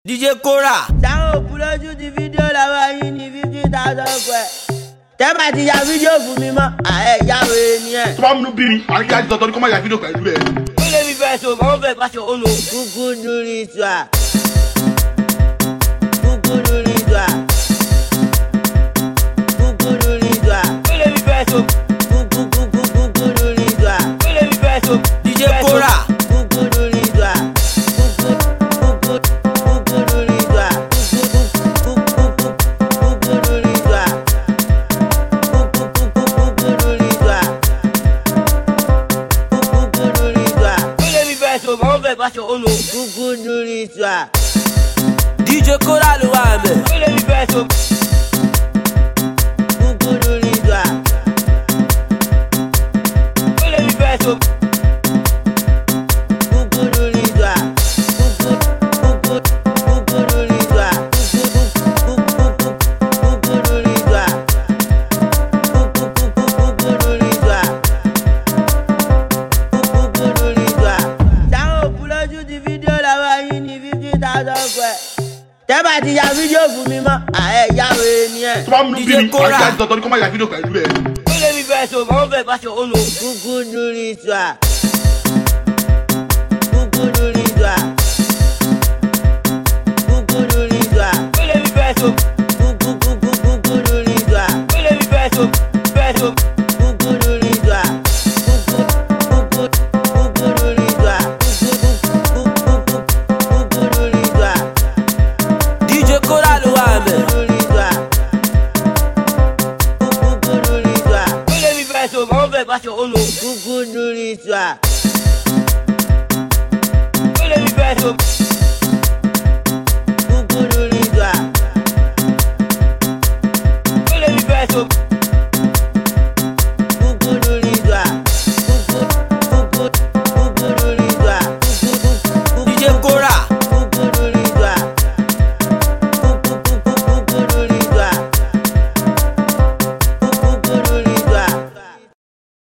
DJ Kora. Táwọn òkú lójú ti fídíò lọ́wọ́ yín ní 50,000 pẹ̀. Tẹ́ bá ti ya fídíò fún mi mọ́, ìyáwó ni ẹ̀. Tó bá múnú bí mi, àní kí á ti tọ́tọ́ ní kó má ya fídíò pẹ̀lú ẹ̀. Ó lè mi fẹ́ so, màá fẹ́ pàṣẹ ònà. Kúkú dúrí ìtura. Kúkú dúrí ìtura. Kúkú dúrí ìtura. Ó lè mi fẹ́ so. Kúkú dúrí ìtura. Ó lè mi fẹ́ so. DJ Kora. Kúkú dúrí ìtura. Kúkú dúrí ìtura. Kúkú dúrí ìtura. Kúkú dúrí ìtura. Kúkú dúrí ìtura. Ó lè mi fẹ́ so, màá fẹ́ pàṣẹ ònà. Kúkú dúrí ìtura. DJ Kora ló wà mẹ́. Ó lè mi fẹ́ so. Kúkú dúrí ìtura. Ó lè mi fẹ́ so. Kúkú dúrí ìtura. Kúkú dúrí ìtura. Kúkú dúrí ìtura. Kúkú dúrí ìtura. Kúkú dúrí ìtura. Táwọn òkú lójú ti fídíò lọ́wọ́ yín ní 50,000 pẹ̀. Tẹ́ bá ti ya fídíò fún mi mọ́, ìyáwó ni ẹ̀. Tó bá múnú bí mi, àní kí á ti tọ́tọ́ ní kó má ya fídíò pẹ̀lú ẹ̀. Ó lè mi fẹ́ so, màá fẹ́ pàṣẹ ònà. Kúkú dúrí ìtura. Kúkú dúrí ìtura. Kúkú dúrí ìtura. Ó lè mi fẹ́ so. Kúkú dúrí ìtura. Ó lè mi fẹ́ so. Fẹ́ so. Kúkú dúrí ìtura. Kúkú dúrí ìtura. Kúkú dúrí ìtura. DJ Kora ló wà mẹ́. Kúkú dúrí ìtura. Kúkú dúrí ìtura. Ó lè mi fẹ́ so, màá fẹ́ pàṣẹ ònà. Kúkú dúrí ìtura.